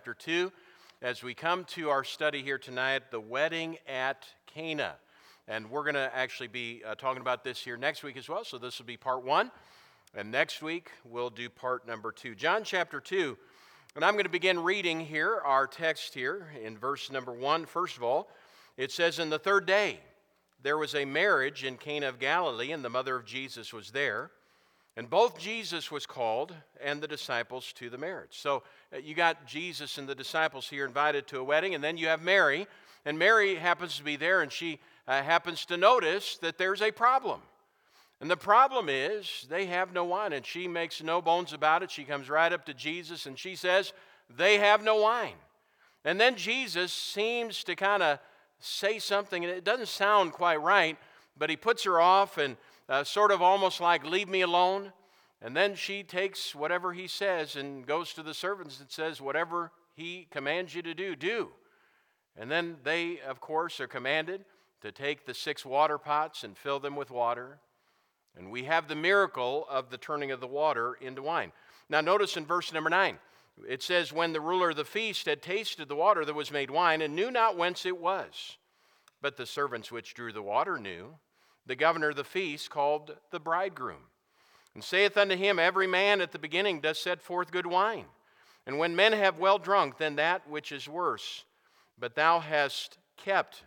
chapter 2, as we come to our study here tonight, the wedding at Cana. And we're going to actually be talking about this here next week as well, so this will be part 1. And next week, we'll do part number 2. John chapter 2, and I'm going to begin reading here, our text here, in verse number 1. First of all, it says, "In the third day, there was a marriage in Cana of Galilee, and the mother of Jesus was there. And both Jesus was called and the disciples to the marriage." So you got Jesus and the disciples here invited to a wedding, and then you have Mary. And Mary happens to be there, and she happens to notice that there's a problem. And the problem is they have no wine, and she makes no bones about it. She comes right up to Jesus, and she says, "They have no wine." And then Jesus seems to kind of say something, and it doesn't sound quite right, but he puts her off and sort of almost like, "Leave me alone." And then she takes whatever he says and goes to the servants and says, "Whatever he commands you to do, do." And then they, of course, are commanded to take the 6 water pots and fill them with water. And we have the miracle of the turning of the water into wine. Now notice in verse number 9, it says, "When the ruler of the feast had tasted the water that was made wine, and knew not whence it was, but the servants which drew the water knew, the governor of the feast called the bridegroom, and saith unto him, Every man at the beginning does set forth good wine. And when men have well drunk, then that which is worse. But thou hast kept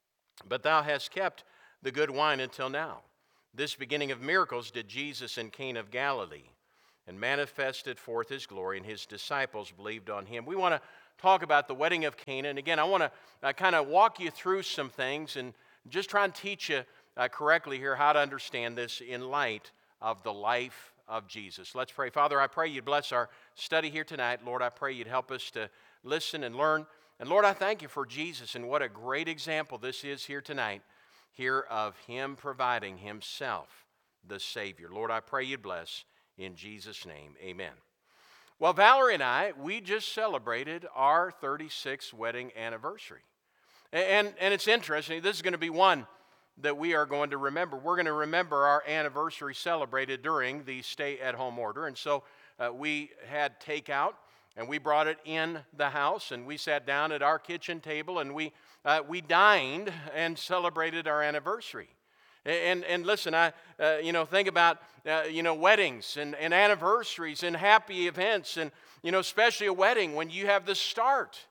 the good wine until now." This beginning of miracles did Jesus in Cana of Galilee, and manifested forth his glory, and his disciples believed on him. We want to talk about the wedding of Cana. And again, I want to kind of walk you through some things and just try and teach you correctly here how to understand this in light of the life of Jesus. Let's pray. Father, I pray you'd bless our study here tonight. Lord, I pray you'd help us to listen and learn. And Lord, I thank you for Jesus, and what a great example this is here tonight, here of him providing himself, the Savior. Lord, I pray you'd bless in Jesus' name. Amen. Well, Valerie and I, we just celebrated our 36th wedding anniversary. And it's interesting. This is going to be one that we are going to remember. We're going to remember our anniversary celebrated during the stay-at-home order. And so we had takeout, and we brought it in the house, and we sat down at our kitchen table, and we dined and celebrated our anniversary. And listen, think about weddings and anniversaries and happy events, and especially a wedding when you have the start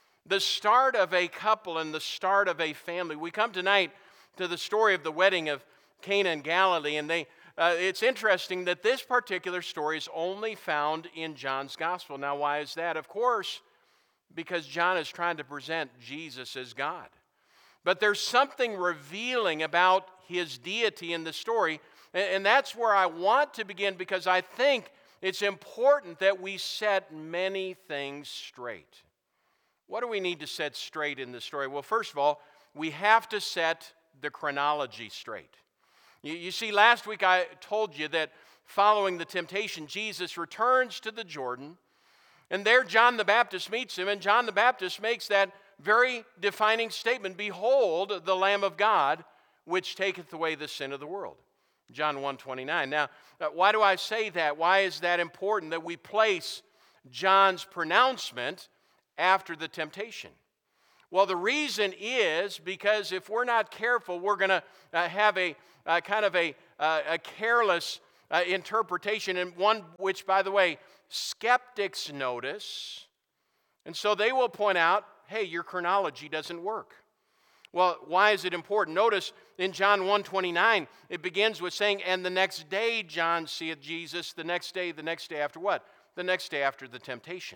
of a couple and the start of a family. We come tonight to the story of the wedding of Cana in Galilee, and it's interesting that this particular story is only found in John's gospel. Now, why is that? Of course, because John is trying to present Jesus as God. But there's something revealing about his deity in the story, and that's where I want to begin, because I think it's important that we set many things straight. What do we need to set straight in the story? Well, first of all, we have to set the chronology straight. You see, last week I told you that following the temptation, Jesus returns to the Jordan, and there John the Baptist meets him, and John the Baptist makes that very defining statement, "Behold, the Lamb of God, which taketh away the sin of the world." John 1:29. Now, why do I say that? Why is that important that we place John's pronouncement after the temptation? Well, the reason is because if we're not careful, we're going to have a kind of a careless interpretation, and one which, by the way, skeptics notice. And so they will point out, hey, your chronology doesn't work. Well, why is it important? Notice in John 1:29, it begins with saying, "And the next day John seeth Jesus." The next day after what? The next day after the temptation.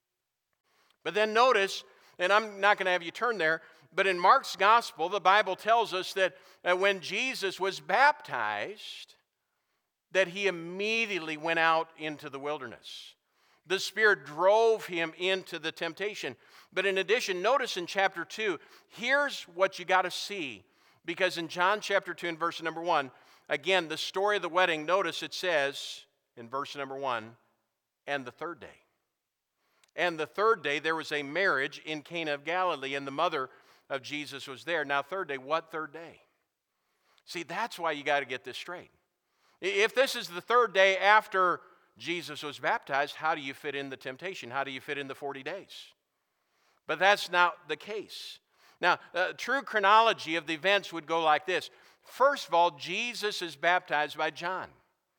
But then notice, and I'm not going to have you turn there, but in Mark's gospel, the Bible tells us that when Jesus was baptized, that he immediately went out into the wilderness. The Spirit drove him into the temptation. But in addition, notice in chapter 2, here's what you got to see. Because in John chapter 2 and verse number 1, again, the story of the wedding, notice it says in verse number 1, "And the third day." And the third day there was a marriage in Cana of Galilee, and the mother of Jesus was there. Now, third day, what third day? See, that's why you got to get this straight. If this is the third day after Jesus was baptized, how do you fit in the temptation? How do you fit in the 40 days? But that's not the case. Now, true chronology of the events would go like this. First of all, Jesus is baptized by John.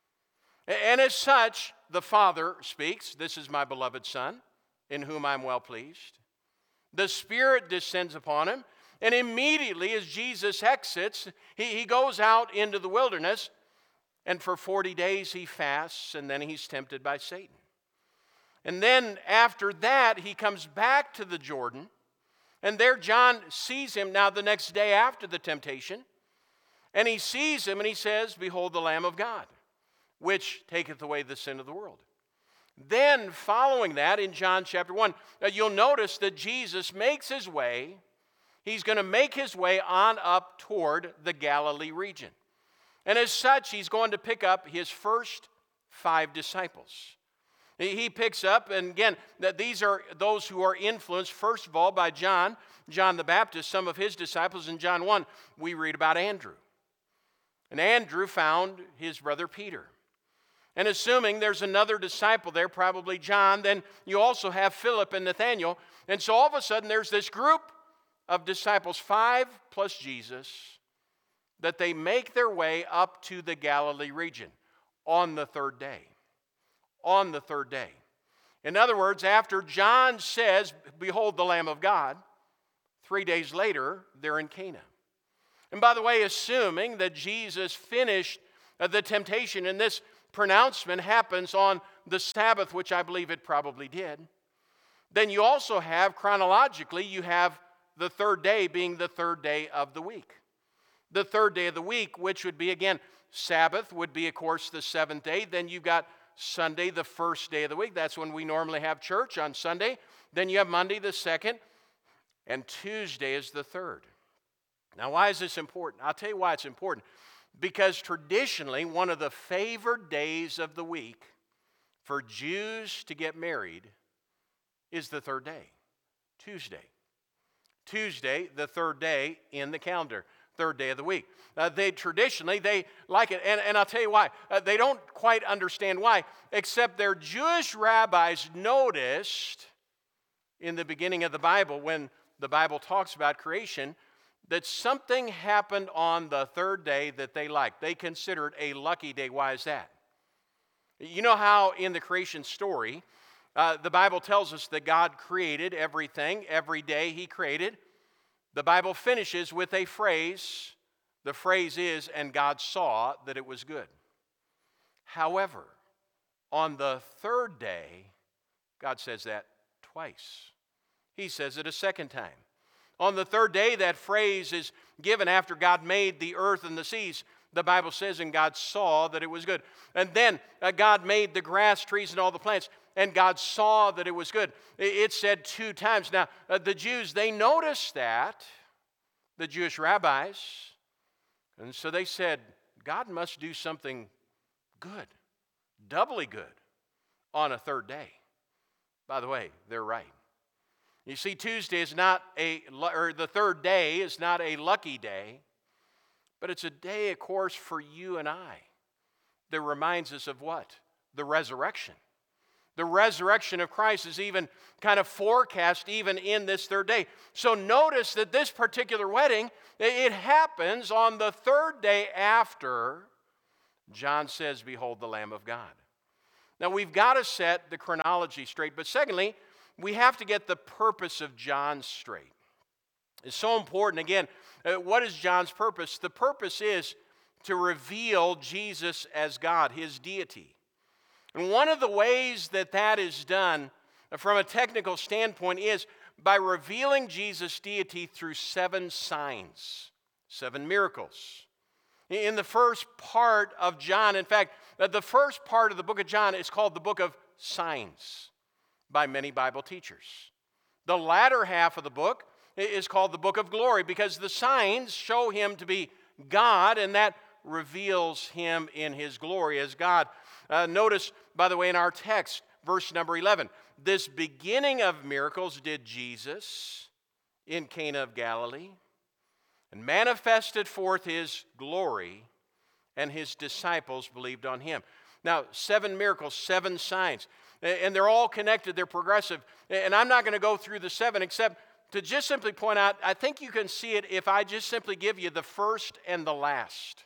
And as such, the Father speaks, "This is my beloved Son, in whom I'm well pleased." The Spirit descends upon him, and immediately as Jesus exits, he goes out into the wilderness, and for 40 days he fasts, and then he's tempted by Satan. And then after that, he comes back to the Jordan, and there John sees him now the next day after the temptation, and he sees him and he says, "Behold the Lamb of God, which taketh away the sin of the world." Then following that in John chapter 1, you'll notice that Jesus makes his way, he's going to make his way on up toward the Galilee region. And as such, he's going to pick up his first 5 disciples. He picks up, and again, that these are those who are influenced, first of all, by John the Baptist, some of his disciples. In John 1, we read about Andrew. And Andrew found his brother Peter. And assuming there's another disciple there, probably John, then you also have Philip and Nathanael. And so all of a sudden, there's this group of disciples, 5 plus Jesus, that they make their way up to the Galilee region on the 3rd day. On the 3rd day. In other words, after John says, "Behold the Lamb of God," 3 days later, they're in Cana. And by the way, assuming that Jesus finished the temptation, and this pronouncement happens on the Sabbath, which I believe it probably did, then you also have, chronologically, you have the 3rd day being the 3rd day of the week. The 3rd day of the week, which would be, again, Sabbath would be, of course, the 7th day. Then you've got Sunday, the 1st day of the week. That's when we normally have church, on Sunday. Then you have Monday, the 2nd, and Tuesday is the 3rd. Now, why is this important? I'll tell you why it's important. Because traditionally, one of the favored days of the week for Jews to get married is the 3rd day, Tuesday. Tuesday, the 3rd day in the calendar, 3rd day of the week. They like it, and I'll tell you why. They don't quite understand why, except their Jewish rabbis noticed in the beginning of the Bible, when the Bible talks about creation, that something happened on the 3rd day that they liked. They considered a lucky day. Why is that? You know how in the creation story, the Bible tells us that God created everything. Every day he created. The Bible finishes with a phrase. The phrase is, "And God saw that it was good." However, on the 3rd day, God says that twice. He says it a second time. On the 3rd day, that phrase is given after God made the earth and the seas. The Bible says, "And God saw that it was good." And then God made the grass, trees, and all the plants, and God saw that it was good. It's said 2 times. Now, the Jews, they noticed that, the Jewish rabbis, and so they said, God must do something good, doubly good, on a 3rd day. By the way, they're right. You see, Tuesday is not the 3rd day is not a lucky day, but it's a day, of course, for you and I that reminds us of what? The resurrection. The resurrection of Christ is even kind of forecast even in this 3rd day. So notice that this particular wedding, it happens on the 3rd day after John says, "Behold the Lamb of God." Now, we've got to set the chronology straight, but secondly, we have to get the purpose of John straight. It's so important. Again, what is John's purpose? The purpose is to reveal Jesus as God, his deity. And one of the ways that that is done from a technical standpoint is by revealing Jesus' deity through 7 signs, 7 miracles. In the first part of John, in fact, the first part of the book of John is called the book of signs by many Bible teachers. The latter half of the book is called the book of glory because the signs show him to be God, and that reveals him in his glory as God. Notice, by the way, in our text, verse number 11, this beginning of miracles did Jesus in Cana of Galilee and manifested forth his glory, and his disciples believed on him. Now, 7 miracles, 7 signs, and they're all connected, they're progressive. And I'm not going to go through the 7 except to just simply point out, I think you can see it if I just simply give you the first and the last.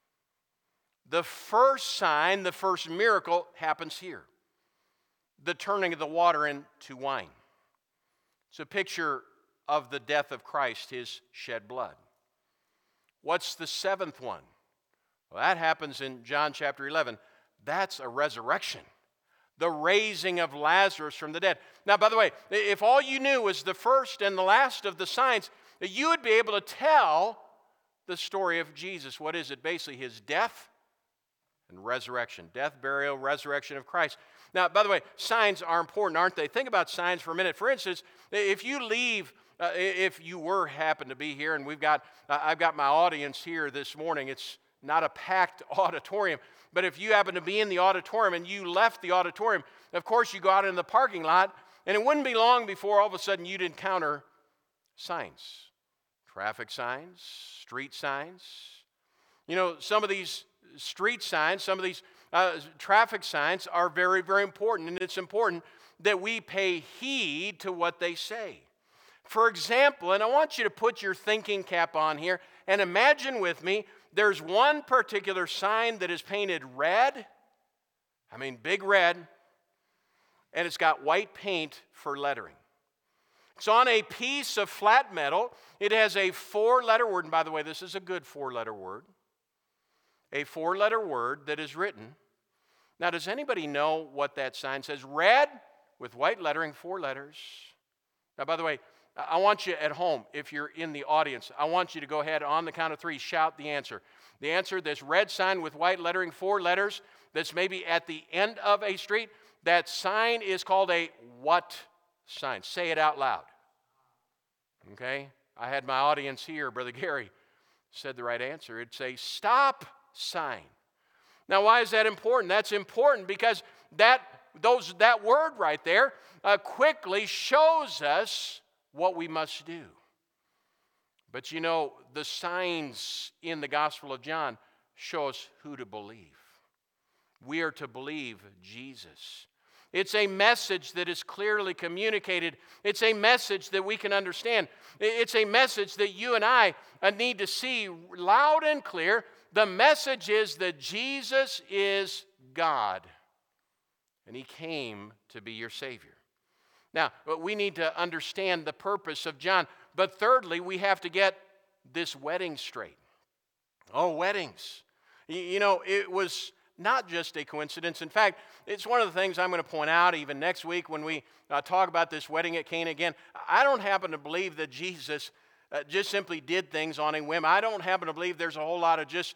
The first sign, the first miracle happens here. The turning of the water into wine. It's a picture of the death of Christ, his shed blood. What's the seventh one? Well, that happens in John chapter 11. That's a resurrection. The raising of Lazarus from the dead. Now, by the way, if all you knew was the first and the last of the signs, you would be able to tell the story of Jesus. What is it? Basically, his death and resurrection. Death, burial, resurrection of Christ. Now, by the way, signs are important, aren't they? Think about signs for a minute. For instance, if you leave, if you happen to be here, and I've got my audience here this morning. It's not a packed auditorium, but if you happen to be in the auditorium and you left the auditorium, of course you go out in the parking lot, and it wouldn't be long before all of a sudden you'd encounter signs. Traffic signs, street signs. You know, some of these street signs, some of these traffic signs are very, very important, and it's important that we pay heed to what they say. For example, and I want you to put your thinking cap on here and imagine with me, there's one particular sign that is painted red, big red, and it's got white paint for lettering. It's on a piece of flat metal. It has a 4-letter word, and by the way, this is a good 4-letter word. A 4-letter word that is written. Now, does anybody know what that sign says? Red with white lettering, 4 letters. Now, by the way, I want you at home, if you're in the audience, I want you to go ahead on the count of 3, shout the answer. The answer, this red sign with white lettering, 4 letters, that's maybe at the end of a street, that sign is called a what sign? Say it out loud. Okay? I had my audience here, Brother Gary said the right answer. It's a stop sign. Now, why is that important? That's important because that word right there quickly shows us what we must do. But you know, the signs in the Gospel of John show us who to believe. We are to believe Jesus. It's a message that is clearly communicated. It's a message that we can understand. It's a message that you and I need to see loud and clear. The message is that Jesus is God, and he came to be your Savior. Now, we need to understand the purpose of John. But thirdly, we have to get this wedding straight. Oh, weddings. You know, it was not just a coincidence. In fact, it's one of the things I'm going to point out even next week when we talk about this wedding at Cana again. I don't happen to believe that Jesus just simply did things on a whim. I don't happen to believe there's a whole lot of just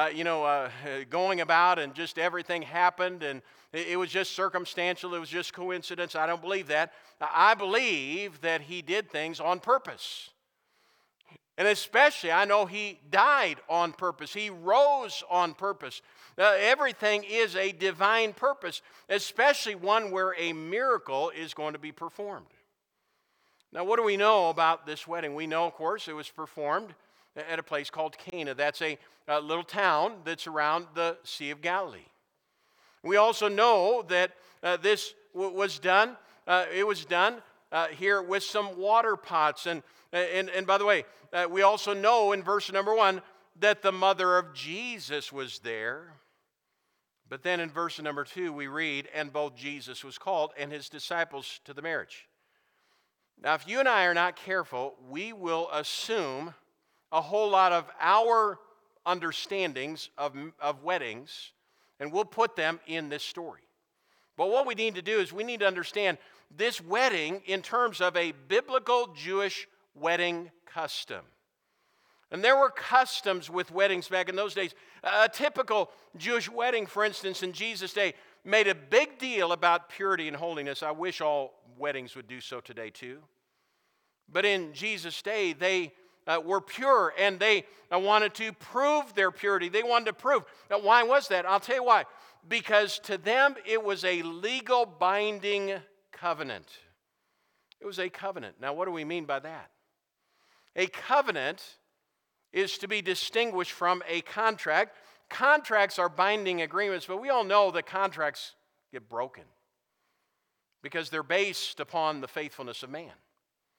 going about and just everything happened and it was just circumstantial, it was just coincidence. I don't believe that. I believe that he did things on purpose. And especially, I know he died on purpose. He rose on purpose. Everything is a divine purpose, especially one where a miracle is going to be performed. Now, what do we know about this wedding? We know, of course, it was performed at a place called Cana. That's a little town that's around the Sea of Galilee. We also know that this was done. It was done here with some water pots. And by the way, we also know in verse number 1 that the mother of Jesus was there. But then in verse number 2 we read, and both Jesus was called and his disciples to the marriage. Now, if you and I are not careful, we will assume a whole lot of our understandings of weddings, and we'll put them in this story. But what we need to do is we need to understand this wedding in terms of a biblical Jewish wedding custom. And there were customs with weddings back in those days. A typical Jewish wedding, for instance, in Jesus' day, made a big deal about purity and holiness. I wish all weddings would do so today too. But in Jesus' day, they were pure, and they wanted to prove their purity. They wanted to prove. Now, why was that? I'll tell you why. Because to them, it was a legal binding covenant. It was a covenant. Now, what do we mean by that? A covenant is to be distinguished from a contract. Contracts are binding agreements, but we all know that contracts get broken because they're based upon the faithfulness of man.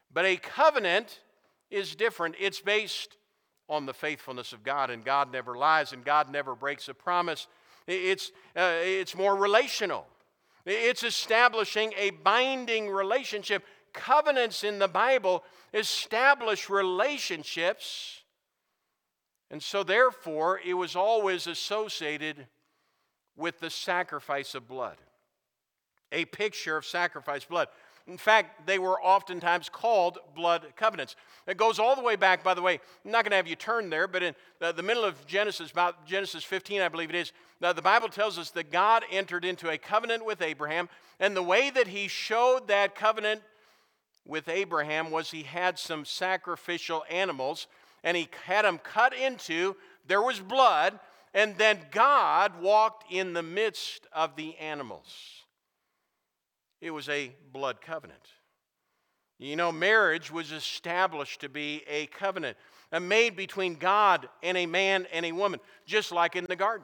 But a covenant is different. It's based on the faithfulness of God, and God never lies, and God never breaks a promise. It's more relational. It's establishing a binding relationship. Covenants in the Bible establish relationships, and so therefore it was always associated with the sacrifice of blood, a picture of sacrificed blood. In fact, they were oftentimes called blood covenants. It goes all the way back, by the way, I'm not going to have you turn there, but in the middle of Genesis, about Genesis 15, I believe it is, the Bible tells us that God entered into a covenant with Abraham, and the way that he showed that covenant with Abraham was he had some sacrificial animals, and he had them cut into, there was blood, and then God walked in the midst of the animals. It was a blood covenant. You know, marriage was established to be a covenant, made between God and a man and a woman, just like in the garden.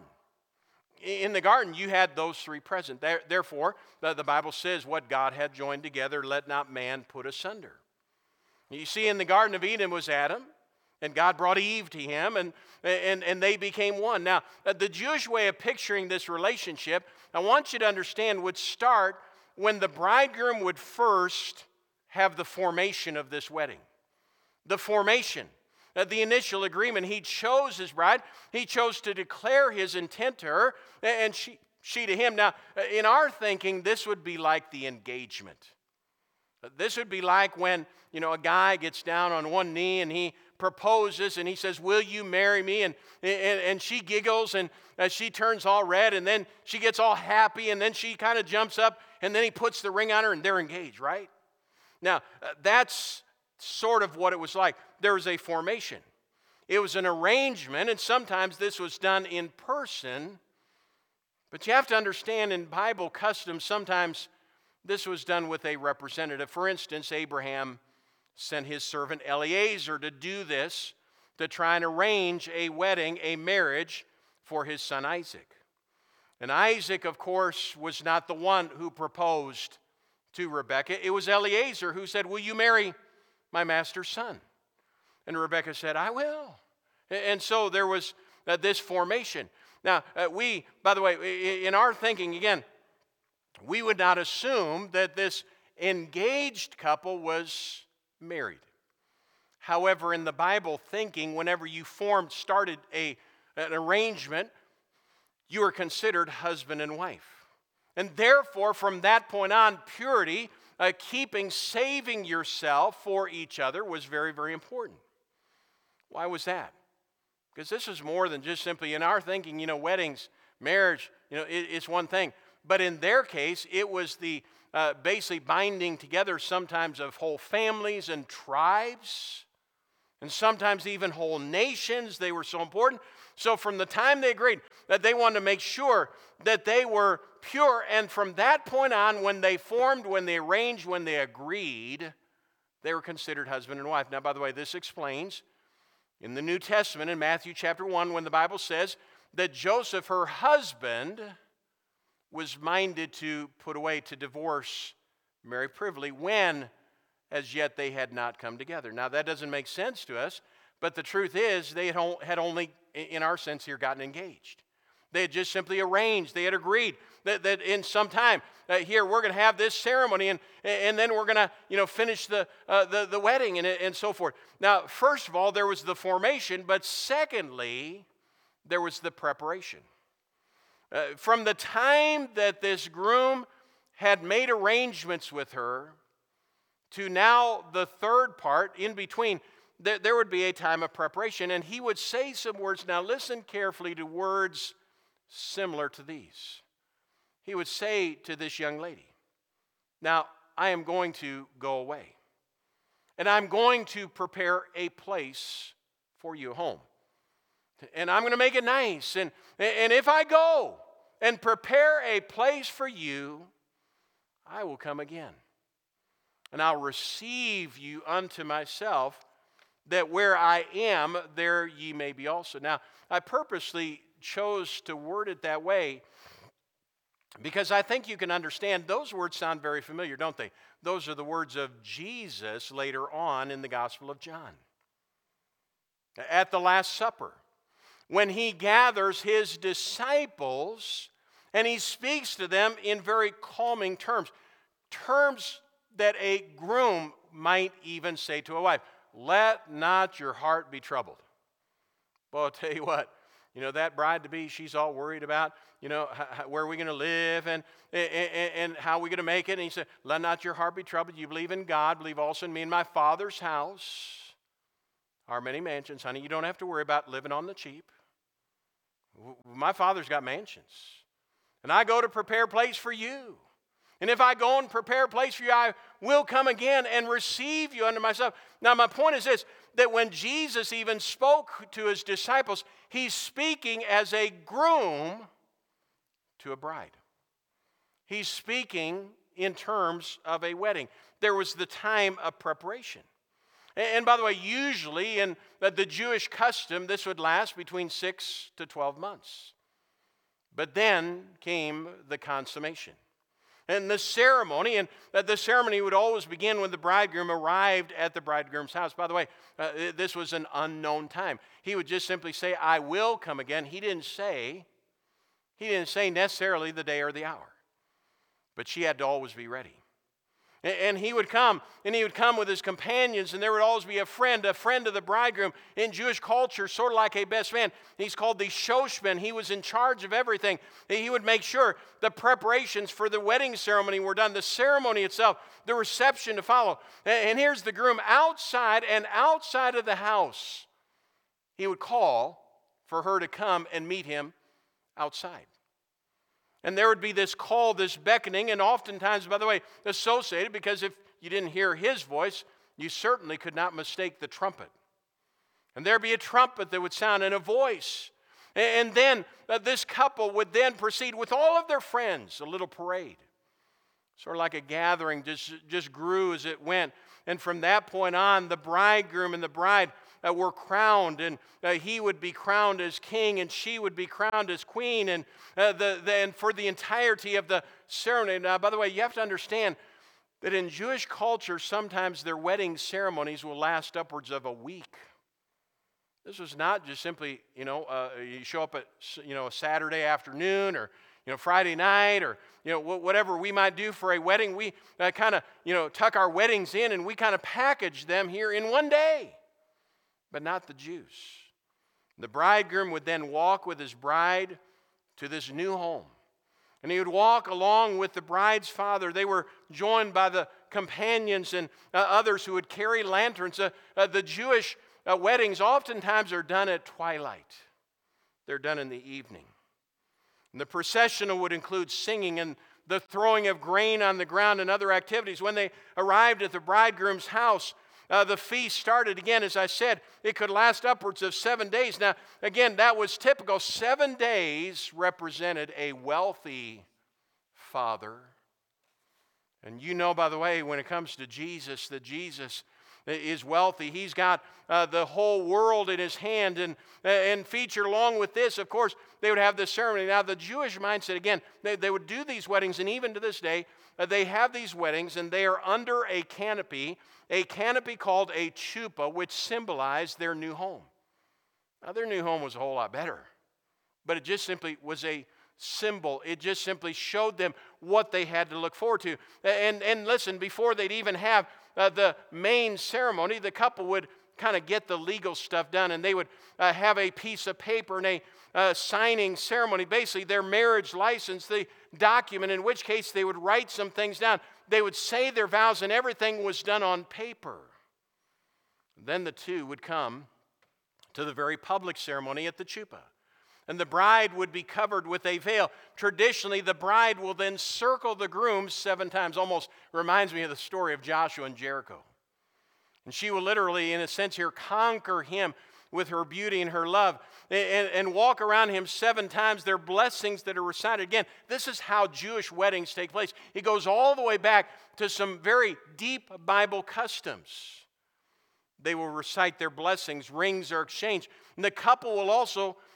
In the garden, you had those three present. Therefore, the Bible says, what God had joined together, let not man put asunder. You see, in the Garden of Eden was Adam, and God brought Eve to him, and they became one. Now, the Jewish way of picturing this relationship, I want you to understand, would start when the bridegroom would first have the formation of this wedding. The formation, the initial agreement. He chose his bride. He chose to declare his intent to her, and she to him. Now, in our thinking, this would be like the engagement. This would be like when, a guy gets down on one knee and he proposes and he says, will you marry me? And she giggles and she turns all red, and then she gets all happy, and then she kind of jumps up, and then he puts the ring on her and they're engaged, right? Now, that's sort of what it was like. There was a formation. It was an arrangement, and sometimes this was done in person. But you have to understand, in Bible custom, sometimes this was done with a representative. For instance, Abraham sent his servant Eliezer to do this, to try and arrange a wedding, a marriage for his son Isaac. And Isaac, of course, was not the one who proposed to Rebekah. It was Eliezer who said, will you marry my master's son? And Rebekah said, I will. And so there was this formation. Now, by the way, in our thinking, again, we would not assume that this engaged couple was married. However, in the Bible thinking, whenever you started an arrangement, you were considered husband and wife. And therefore, from that point on, purity, saving yourself for each other was very, very important. Why was that? Because this is more than just simply, in our thinking, weddings, marriage, it's one thing. But in their case, it was the basically binding together sometimes of whole families and tribes, and sometimes even whole nations. They were so important. So from the time they agreed, that they wanted to make sure that they were pure, and from that point on, when they formed, when they arranged, when they agreed, they were considered husband and wife. Now, by the way, this explains in the New Testament, in Matthew chapter 1, when the Bible says that Joseph, her husband, was minded to put away, to divorce Mary privily, when as yet they had not come together. Now, that doesn't make sense to us, but the truth is they had only, in our sense here, gotten engaged. They had just simply arranged. They had agreed that in some time, here, we're going to have this ceremony, and then we're going to, finish the wedding and so forth. Now, first of all, there was the formation, but secondly, there was the preparation. From the time that this groom had made arrangements with her to now the third part, in between, there would be a time of preparation, and he would say some words. Now listen carefully to words similar to these. He would say to this young lady, now I am going to go away, and I'm going to prepare a place for you, home. And I'm going to make it nice. And if I go and prepare a place for you, I will come again. And I'll receive you unto myself, that where I am, there ye may be also. Now, I purposely chose to word it that way Because I think you can understand, those words sound very familiar, don't they? Those are the words of Jesus later on in the Gospel of John. At the Last Supper, when he gathers his disciples and he speaks to them in very calming terms, terms that a groom might even say to a wife. Let not your heart be troubled. Well, I'll tell you what, that bride-to-be, she's all worried about, where are we going to live and how are we going to make it? And he said, let not your heart be troubled. You believe in God, believe also in me. In my Father's house are many mansions, honey. You don't have to worry about living on the cheap. My Father's got mansions. And I go to prepare a place for you. And if I go and prepare a place for you, I will come again and receive you unto myself. Now, my point is this, that when Jesus even spoke to his disciples, he's speaking as a groom to a bride. He's speaking in terms of a wedding. There was the time of preparation. And by the way, usually in the Jewish custom, this would last between 6 to 12 months. But then came the consummation. And the ceremony, and the ceremony would always begin when the bridegroom arrived at the bridegroom's house. By the way, this was an unknown time. He would just simply say, I will come again. He didn't say necessarily the day or the hour. But she had to always be ready. And he would come with his companions, and there would always be a friend of the bridegroom. In Jewish culture, sort of like a best man. He's called the shoshman. He was in charge of everything. He would make sure the preparations for the wedding ceremony were done, the ceremony itself, the reception to follow. And here's the groom outside of the house. He would call for her to come and meet him outside. And there would be this call, this beckoning, and oftentimes, by the way, associated, because if you didn't hear his voice, you certainly could not mistake the trumpet. And there'd be a trumpet that would sound and a voice. And then this couple would then proceed with all of their friends, a little parade. Sort of like a gathering, just grew as it went. And from that point on, the bridegroom and the bride were crowned, and he would be crowned as king, and she would be crowned as queen, and for the entirety of the ceremony. Now, by the way, you have to understand that in Jewish culture, sometimes their wedding ceremonies will last upwards of a week. This was not just simply, you show up at, a Saturday afternoon or, Friday night or, whatever we might do for a wedding. We kind of, tuck our weddings in and we kind of package them here in one day. But not the Jews. The bridegroom would then walk with his bride to this new home. And he would walk along with the bride's father. They were joined by the companions and others who would carry lanterns. The Jewish weddings oftentimes are done at twilight. They're done in the evening. And the procession would include singing and the throwing of grain on the ground and other activities. When they arrived at the bridegroom's house, the feast started again. As I said, it could last upwards of 7 days. Now, again, that was typical. 7 days represented a wealthy father. And by the way, when it comes to Jesus, that Jesus is wealthy. He's got the whole world in his hand. And featured along with this, of course, they would have the ceremony. Now, the Jewish mindset, again, they would do these weddings, and even to this day, they have these weddings, and they are under a canopy called a chuppah, which symbolized their new home. Now, their new home was a whole lot better, but it just simply was a symbol. It just simply showed them what they had to look forward to. And listen, before they'd even have the main ceremony, the couple would kind of get the legal stuff done, and they would have a piece of paper and a signing ceremony, basically their marriage license, the document, in which case they would write some things down. They would say their vows, and everything was done on paper. Then the two would come to the very public ceremony at the chuppah. And the bride would be covered with a veil. Traditionally, the bride will then circle the groom 7 times. Almost reminds me of the story of Joshua and Jericho. And she will literally, in a sense here, conquer him with her beauty and her love and walk around him 7 times. Their blessings that are recited. Again, this is how Jewish weddings take place. It goes all the way back to some very deep Bible customs. They will recite their blessings. Rings are exchanged. And the couple will also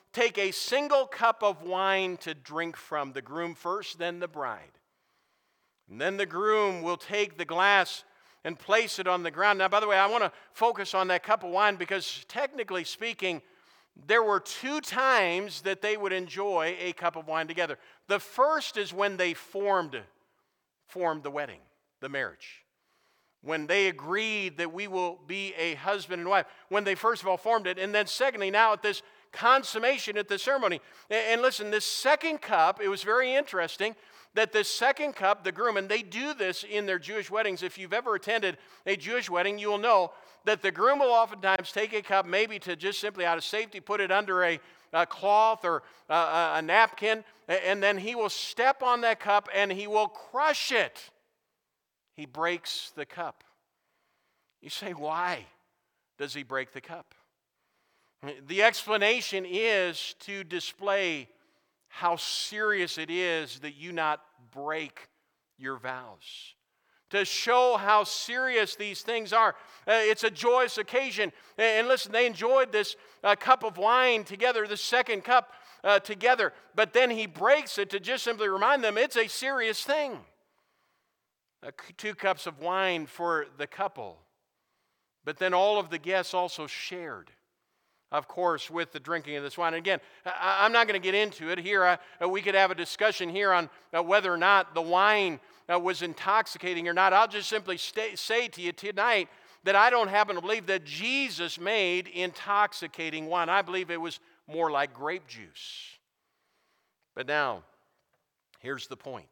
take a single cup of wine to drink from, the groom first, then the bride. And then the groom will take the glass and place it on the ground. Now, by the way, I want to focus on that cup of wine because technically speaking, there were 2 times that they would enjoy a cup of wine together. The first is when they formed the wedding, the marriage. When they agreed that we will be a husband and wife. When they first of all formed it. And then secondly, now at this consummation, at the ceremony. And listen, this second cup, it was very interesting that this second cup, the groom, and they do this in their Jewish weddings. If you've ever attended a Jewish wedding, you will know that the groom will oftentimes take a cup, maybe to just simply out of safety, put it under a cloth or a napkin, and then he will step on that cup and he will crush it. He breaks the cup. You say, why does he break the cup? The explanation is to display how serious it is that you not break your vows. To show how serious these things are. It's a joyous occasion. And listen, they enjoyed this cup of wine together, the second cup together. But then he breaks it to just simply remind them it's a serious thing. 2 cups of wine for the couple. But then all of the guests also shared, of course, with the drinking of this wine. And again, I'm not going to get into it here. We could have a discussion here on whether or not the wine was intoxicating or not. I'll just simply say to you tonight that I don't happen to believe that Jesus made intoxicating wine. I believe it was more like grape juice. But now, here's the point.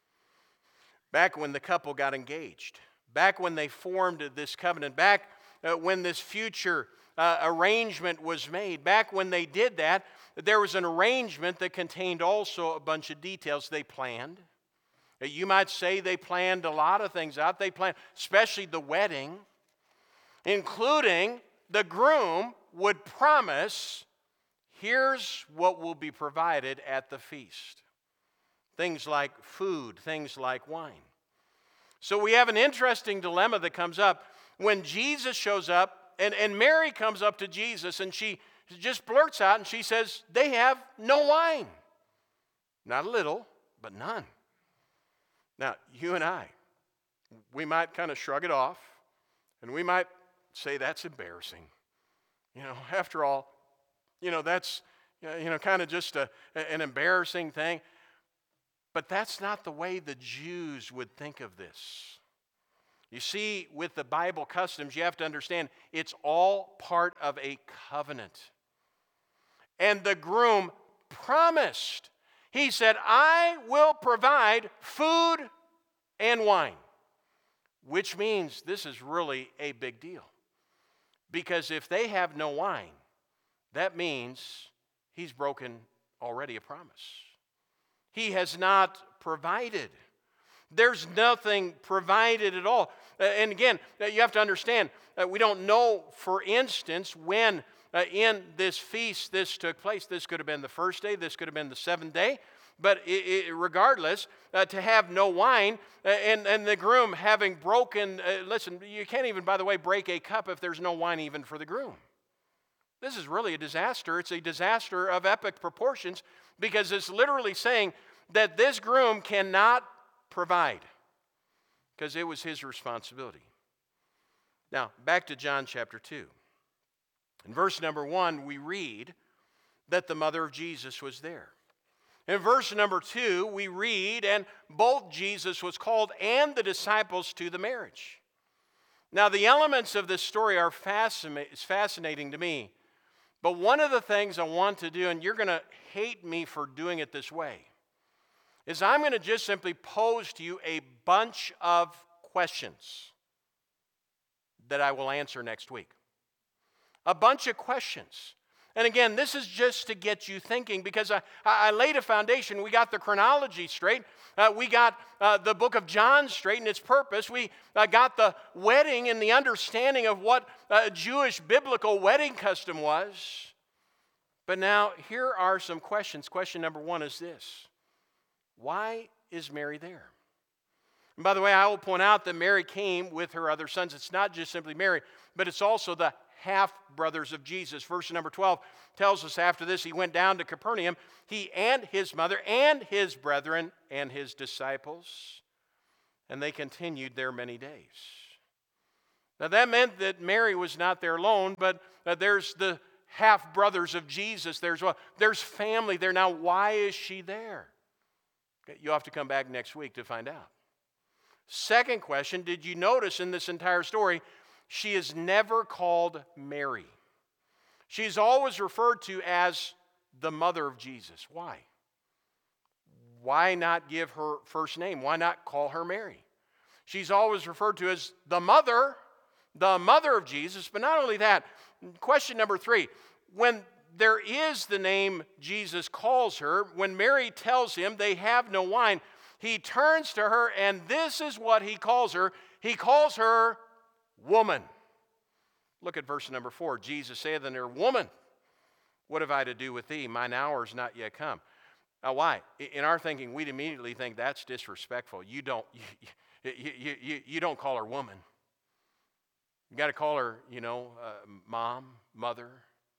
Back when the couple got engaged, back when they formed this covenant, back when this future arrangement was made, back when they did that, there was an arrangement that contained also a bunch of details they planned. You might say they planned a lot of things out. They planned, especially the wedding, including the groom would promise, here's what will be provided at the feast. Things like food, things like wine. So we have an interesting dilemma that comes up when Jesus shows up and Mary comes up to Jesus and she just blurts out and she says, they have no wine. Not a little, but none. Now, you and I, we might kind of shrug it off and we might say that's embarrassing. After all, that's, kind of just an embarrassing thing. But that's not the way the Jews would think of this. You see, with the Bible customs, you have to understand it's all part of a covenant. And the groom promised. He said, I will provide food and wine. Which means this is really a big deal. Because if they have no wine, that means he's broken already a promise. He has not provided. There's nothing provided at all. And again, you have to understand, we don't know, for instance, when in this feast this took place. This could have been the first day, this could have been the 7th day. But regardless, to have no wine and the groom having broken, listen, you can't even, by the way, break a cup if there's no wine even for the groom. This is really a disaster. It's a disaster of epic proportions because it's literally saying that this groom cannot provide because it was his responsibility. Now, back to John chapter 2. In verse number 1, we read that the mother of Jesus was there. In verse number 2, we read, and both Jesus was called and the disciples to the marriage. Now, the elements of this story are fascinating to me. But one of the things I want to do, and you're going to hate me for doing it this way, is I'm going to just simply pose to you a bunch of questions that I will answer next week. A bunch of questions. And again, this is just to get you thinking because I laid a foundation. We got the chronology straight. We got the book of John straight and its purpose. We got the wedding and the understanding of what a Jewish biblical wedding custom was. But now here are some questions. Question number 1 is this. Why is Mary there? And by the way, I will point out that Mary came with her other sons. It's not just simply Mary, but it's also the half-brothers of Jesus. Verse number 12 tells us after this, he went down to Capernaum, he and his mother and his brethren and his disciples, and they continued there many days. Now that meant that Mary was not there alone, but there's the half-brothers of Jesus. There's family there. Now, why is she there? You'll have to come back next week to find out. Second question, did you notice in this entire story, she is never called Mary. She's always referred to as the mother of Jesus. Why? Why not give her first name? Why not call her Mary? She's always referred to as the mother of Jesus. But not only that, question number 3, when there is the name Jesus calls her, when Mary tells him they have no wine, he turns to her and this is what he calls her. He calls her woman. Look at verse number 4. Jesus saith unto her, Woman, what have I to do with thee? Mine hour is not yet come. Now why? In our thinking, we'd immediately think that's disrespectful. You don't call her woman. You got to call her, mom, mother,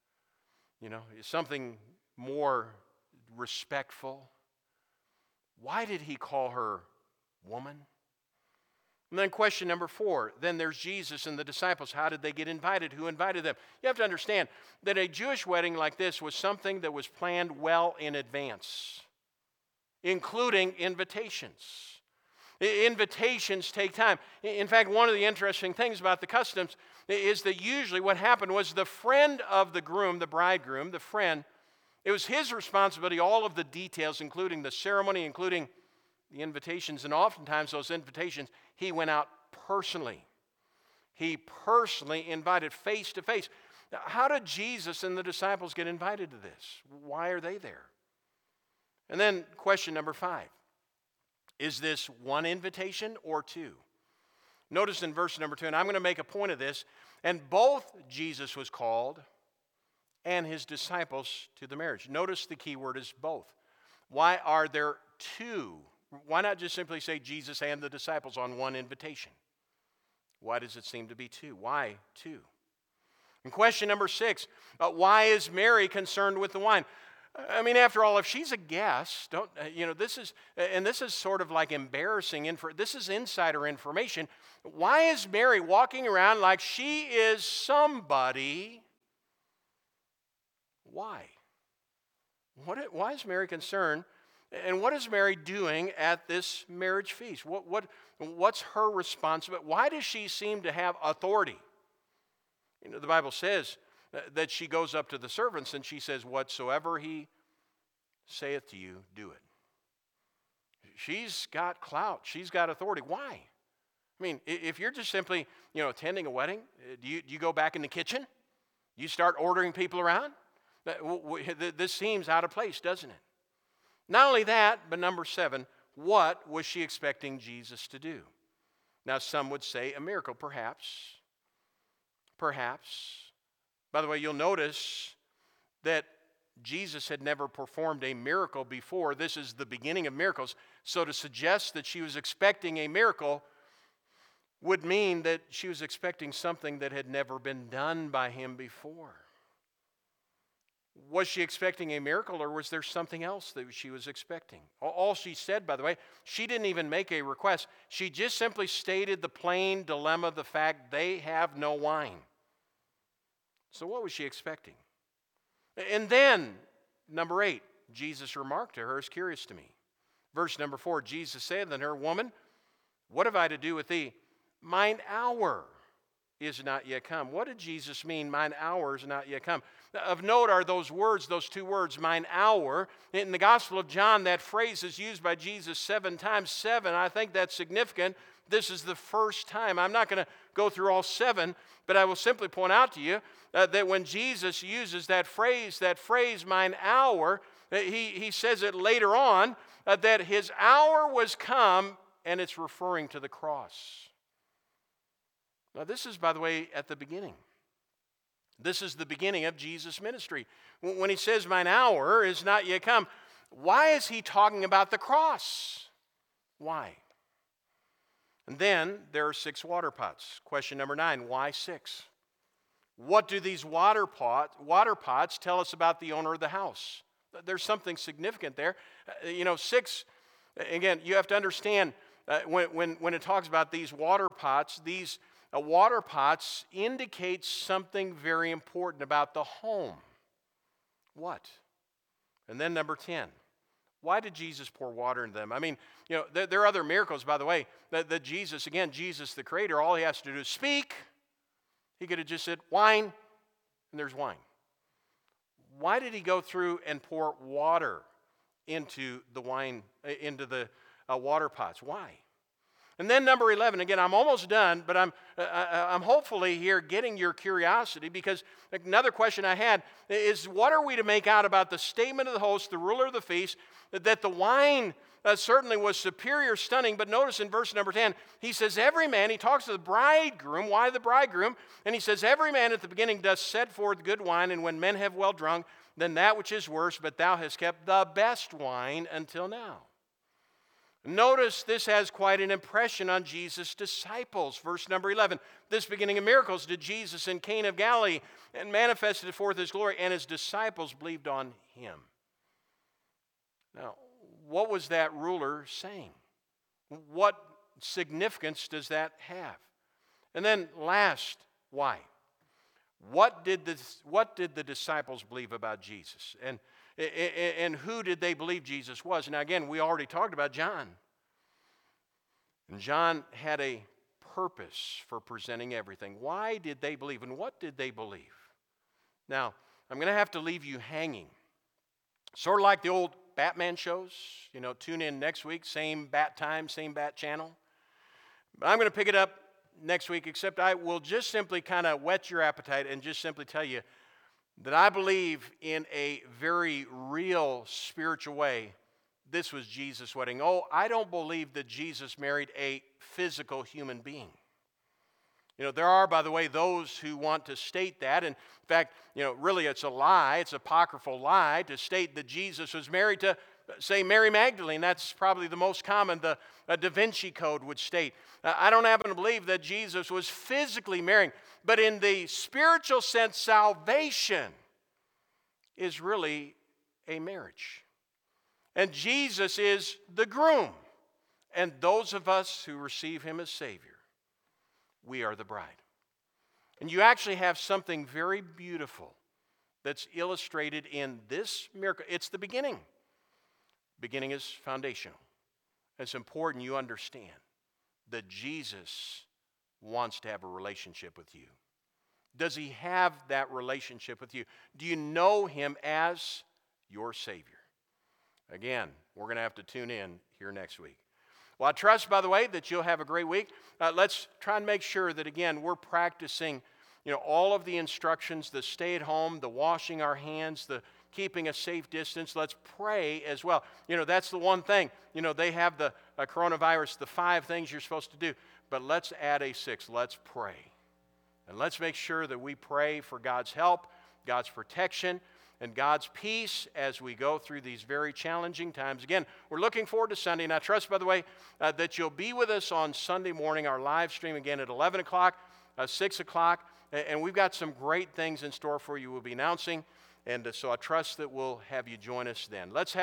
something more respectful. Why did he call her woman? And then question number 4, then there's Jesus and the disciples. How did they get invited? Who invited them? You have to understand that a Jewish wedding like this was something that was planned well in advance, including invitations. Invitations take time. In fact, one of the interesting things about the customs is that usually what happened was the friend of the groom, the bridegroom, the friend, it was his responsibility, all of the details, including the ceremony, including the invitations, and oftentimes those invitations, he went out personally. He personally invited face to face. Now, how did Jesus and the disciples get invited to this? Why are they there? And then question number 5. Is this one invitation or 2? Notice in verse number 2, and I'm going to make a point of this, and both Jesus was called and his disciples to the marriage. Notice the key word is both. Why are there 2? Why not just simply say Jesus and the disciples on one invitation? Why does it seem to be 2? Why 2? And question number 6, why is Mary concerned with the wine? I mean, after all, if she's a guest, this is sort of like embarrassing. This is insider information. Why is Mary walking around like she is somebody? Why? Why is Mary concerned? And what is Mary doing at this marriage feast? What's her responsibility? Why does she seem to have authority? The Bible says that she goes up to the servants and she says, whatsoever he saith to you, do it. She's got clout. She's got authority. Why? I mean, if you're just simply, attending a wedding, do you go back in the kitchen? You start ordering people around? This seems out of place, doesn't it? Not only that, but number 7, what was she expecting Jesus to do? Now, some would say a miracle, perhaps. Perhaps. By the way, you'll notice that Jesus had never performed a miracle before. This is the beginning of miracles. So to suggest that she was expecting a miracle would mean that she was expecting something that had never been done by him before. Was she expecting a miracle, or was there something else that she was expecting? All she said, by the way, she didn't even make a request. She just simply stated the plain dilemma, the fact they have no wine. So what was she expecting? And then, number 8, Jesus remarked to her, is curious to me. Verse number 4, Jesus said unto her, Woman, what have I to do with thee? Mine hour is not yet come. What did Jesus mean, mine hour is not yet come? Of note are those words, those 2 words, mine hour. In the Gospel of John, that phrase is used by Jesus 7 times. 7, I think that's significant. This is the first time. I'm not going to go through all 7, but I will simply point out to you that when Jesus uses that phrase, mine hour, he says it later on, that his hour was come, and it's referring to the cross. Now, this is, by the way, at the beginning. This is the beginning of Jesus' ministry. When he says, mine hour is not yet come, why is he talking about the cross? Why? And then there are 6 water pots. Question number 9, why 6? What do these water pots tell us about the owner of the house? There's something significant there. 6, again, you have to understand when it talks about these water pots indicate something very important about the home. What? And then number 10. Why did Jesus pour water into them? I mean, there are other miracles, by the way, that Jesus the Creator, all he has to do is speak. He could have just said, wine, and there's wine. Why did he go through and pour water into the water pots? Why? And then number 11, again, I'm almost done, but I'm hopefully here getting your curiosity, because another question I had is, what are we to make out about the statement of the host, the ruler of the feast, that the wine certainly was superior, stunning, but notice in verse number 10, he says, every man, he talks to the bridegroom. Why the bridegroom? And he says, every man at the beginning does set forth good wine, and when men have well drunk, then that which is worse, but thou hast kept the best wine until now. Notice this has quite an impression on Jesus' disciples. Verse number 11, this beginning of miracles did Jesus in Cana of Galilee, and manifested forth his glory, and his disciples believed on him. Now, what was that ruler saying? What significance does that have? And then last, why? What did the disciples believe about Jesus? And who did they believe Jesus was? Now again, we already talked about John. And John had a purpose for presenting everything. Why did they believe, and what did they believe? Now, I'm going to have to leave you hanging. Sort of like the old Batman shows. Tune in next week, same bat time, same bat channel. But I'm going to pick it up next week, except I will just simply kind of whet your appetite and just simply tell you that I believe in a very real spiritual way this was Jesus' wedding. Oh, I don't believe that Jesus married a physical human being. There are, by the way, those who want to state that. In fact, really it's a lie. It's an apocryphal lie to state that Jesus was married to, say, Mary Magdalene. That's probably the most common. The Da Vinci Code would state. I don't happen to believe that Jesus was physically marrying. But in the spiritual sense, salvation is really a marriage. And Jesus is the groom. And those of us who receive him as Savior, we are the bride. And you actually have something very beautiful that's illustrated in this miracle. It's the beginning. Beginning is foundational. It's important you understand that Jesus wants to have a relationship with you. Does he have that relationship with you? Do you know him as your Savior? Again, we're going to have to tune in here next week. Well, I trust, by the way, that you'll have a great week. Let's try and make sure that, again, we're practicing, all of the instructions, the stay at home, the washing our hands, the keeping a safe distance. Let's pray as well. That's the one thing. They have the coronavirus, the 5 things you're supposed to do. But let's add a 6th. Let's pray. And let's make sure that we pray for God's help, God's protection, and God's peace as we go through these very challenging times. Again, we're looking forward to Sunday. And I trust, by the way, that you'll be with us on Sunday morning, our live stream again at 11 o'clock, 6 o'clock. And we've got some great things in store for you we'll be announcing. And so I trust that we'll have you join us then. Let's have